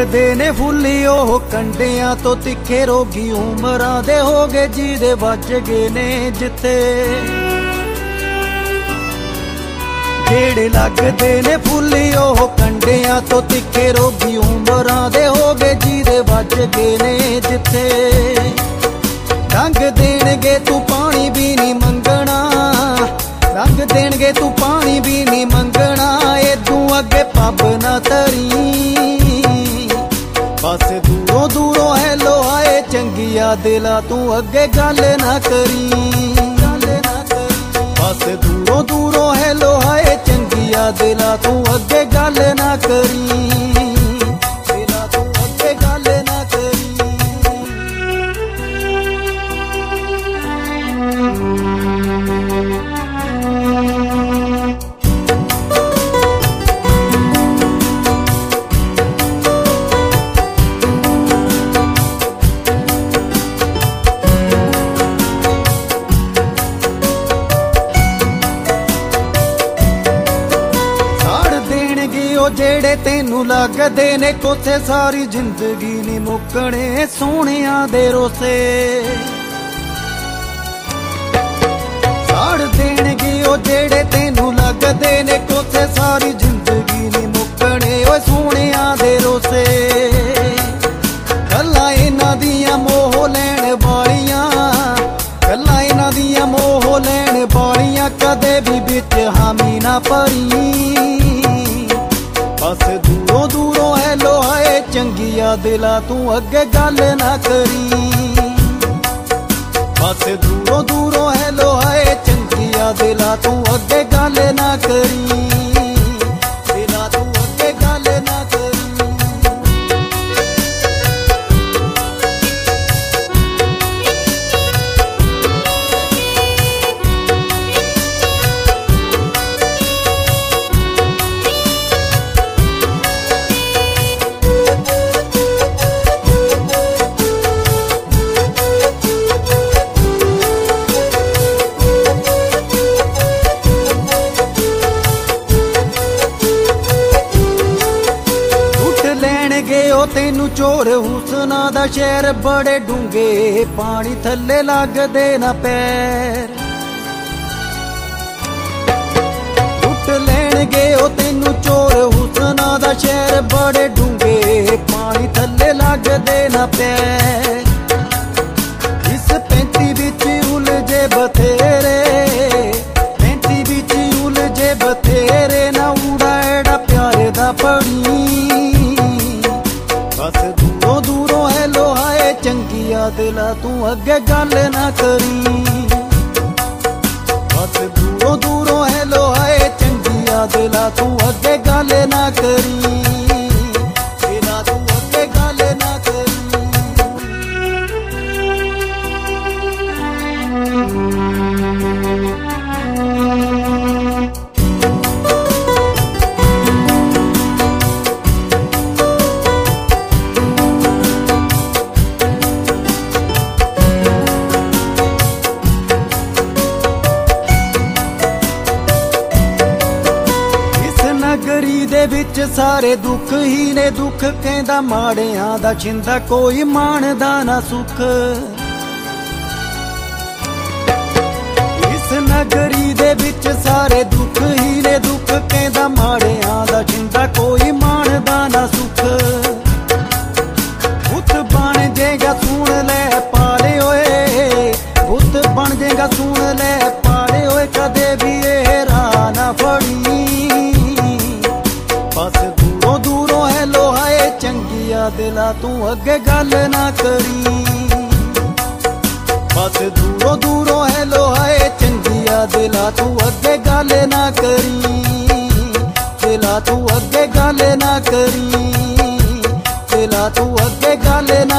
ਲੱਗਦੇ ਨੇ ਫੁੱਲੀ ਉਹ ਕੰਡਿਆਂ ਤੋਂ ਤਿੱਖੇ ਰੋਗੀ ਉਮਰਾਂ ਦੇ ਹੋ ਗਏ ਜਿਹਦੇ ਵੱਜ ਗਏ ਨੇ ਜਿੱਥੇ ਜਿਹੜੇ ਲੱਗਦੇ ਨੇ ਫੁੱਲੀ ਉਹ ਕੰਡਿਆਂ ਤੋਂ ਤਿੱਖੇ ਰੋਗੀ ਉਮਰਾਂ ਦੇ ਹੋ ਗਏ ਜਿਹਦੇ ਵੱਜ ਗਏ ਨੇ ਜਿੱਥੇ ਰੰਗ ਦੇਣਗੇ ਤੂੰ ਪਾਣੀ ਵੀ ਨਹੀਂ ਮੰਗਣਾ ਰੰਗ ਦੇਣਗੇ ਤੂੰ ਪਾਣੀ ਵੀ ਨਹੀਂ ਮੰਗਣਾ ਏਦੂ ਅੱਗੇ ਪੱਬ ਨਾ ਤਰੀ ਬਸ ਦੂਰੋਂ ਦੂਰੋਂ ਹੈਲੋ ਆਏ ਚੰਗੀਆ ਦਿਲਾ ਤੂੰ ਅੱਗੇ ਗੱਲ ਨਾ ਕਰੀ ਬਸ ਦੂਰੋਂ ਦੂਰੋਂ ਹੈਲੋ ਆਏ ਚੰਗੀਆ ਦਿਲਾ ਤੂੰ ਅੱਗੇ ਗੱਲ ਨਾ ਕਰੀ ਦਿਲਾ ਤੂੰ ਅੱਗੇ ਗੱਲ ਨਾ ਕਰੀ ਜਿਹੜੇ ਤੈਨੂੰ ਲੱਗਦੇ ਨੇ ਕੋਥੇ ਸਾਰੀ ਜ਼ਿੰਦਗੀ ਨੀ ਮੁੱਕਣੇ ਸੋਹਣਿਆਂ ਦੇ ਰੋਸੇ ਸਾੜ ਦੇਣਗੇ ਉਹ ਜਿਹੜੇ ਤੈਨੂੰ ਲੱਗਦੇ ਨੇ ਕੋਥੇ ਸਾਰੀ ਜ਼ਿੰਦਗੀ ਨੀ ਮੁੱਕਣੇ ਓਏ ਸੋਹਣਿਆਂ ਦੇ ਰੋਸੇ ਗੱਲਾਂ ਇਹਨਾਂ ਦੀਆਂ ਮੋਹ ਲੈਣ ਵਾਲੀਆਂ ਗੱਲਾਂ ਇਹਨਾਂ ਦੀਆਂ ਮੋਹ ਲੈਣ ਵਾਲੀਆਂ ਕਦੇ ਵੀ ਵਿੱਚ ਹਾਮੀ ਨਾ ਭਰੀ ਬਸ ਦੂਰੋਂ ਦੂਰੋਂ ਹੈਲੋ ਆਏ ਚੰਗੀਆ ਦਿਲਾ ਤੂੰ ਅੱਗੇ ਗੱਲ ਨਾ ਕਰੀ ਬਸ ਦੂਰੋਂ ਦੂਰੋਂ ਹੈਲੋ ਆਏ ਚੰਗੀਆ ਦਿਲਾ ਤੂੰ ਅੱਗੇ ਗੱਲ ਨਾ ਕਰੀ ਦਿਲਾ ਤੂੰ ਅੱਗੇ ਗੱਲ ਨਾ ਕਰੀ ਤੈਨੂੰ ਚੋਰ ਹੁਸਨਾ ਦਾ ਸ਼ਹਿਰ ਬੜੇ ਡੂੰਗੇ ਪਾਣੀ ਥੱਲੇ ਲੱਗਦੇ ਨਾ ਪੈਰ ਉੱਠ ਲੈਣਗੇ ਉਹ ਤੈਨੂੰ ਚੋਰ ਹੁਸਨਾ ਦਾ ਸ਼ਹਿਰ ਬੜੇ ਡੂੰਗੇ ਪਾਣੀ ਥੱਲੇ ਲੱਗਦੇ ਨਾ ਪੈਰ ਇਸ 35 ਵਿੱਚ ਉਲਝੇ ਬਥੇਰੇ 35 ਵਿੱਚ ਉਲਝੇ ਬਥੇਰੇ ਨਾ ਉੜਾ ਐੜਾ ਪਿਆਰੇ ਦਾ ਪੜੀ ਬਸ ਦੂਰੋਂ ਦੂਰੋਂ ਹੈਲੋ ਆਏ ਚੰਗੀਆ ਦਿਲਾ ਤੂੰ ਅੱਗੇ ਗੱਲ ਨਾ ਕਰੀ ਬਸ ਦੂਰੋਂ ਦੂਰੋਂ ਹੈਲੋ ਆਏ ਚੰਗੀਆ ਦਿਲਾ ਤੂੰ ਅੱਗੇ ਗੱਲ ਨਾ ਕਰੀ ਦਿਲਾ ਤੂੰ ਅੱਗੇ ਗੱਲ ਨਾ ਕਰੀ ਨਗਰੀ ਦੇ ਵਿੱਚ ਸਾਰੇ ਦੁੱਖ ਹੀ ਨੇ ਦੁੱਖ ਕਹਿੰਦਾ ਮਾੜਿਆਂ ਦਾ ਛਿੰਦਾ ਕੋਈ ਮਾਣਦਾ ਨਾ ਸੁੱਖ ਇਸ ਨਗਰੀ ਦੇ ਵਿੱਚ ਸਾਰੇ ਦੁੱਖ ਹੀ ਨੇ ਦੁੱਖ ਕਹਿੰਦਾ ਮਾੜਿਆਂ ਦਾ ਛਿੰਦਾ ਕੋਈ ਮਾਣਦਾ ਨਾ ਸੁੱਖ ਬੁੱਤ ਬਣ ਜੇਗਾ ਸੁਣ ਲੈ ਪਾਲੇ ਓਏ ਬੁੱਤ ਬਣ ਜੇਗਾ ਸੁਣ ਲੈ ਪਾਲੇ ਓਏ ਕਦੇ ਵੀ ਇਹ ਰਾਹ ਨਾ ਫੜੀ ਬਸ ਦੂਰੋਂ ਦੂਰੋਂ ਹੈਲੋ ਆਏ ਚੰਗੀਆ ਦਿਲਾ ਤੂੰ ਅੱਗੇ ਗੱਲ ਨਾ ਕਰੀ ਬਸ ਦੂਰੋਂ ਦੂਰੋਂ ਹੈਲੋ ਆਏ ਚੰਗੀਆ ਦਿਲਾ ਤੂੰ ਅੱਗੇ ਗੱਲ ਨਾ ਕਰੀ ਦਿਲਾ ਤੂੰ ਅੱਗੇ ਗੱਲ ਨਾ ਕਰੀ ਦਿਲਾ ਤੂੰ ਅੱਗੇ ਗੱਲ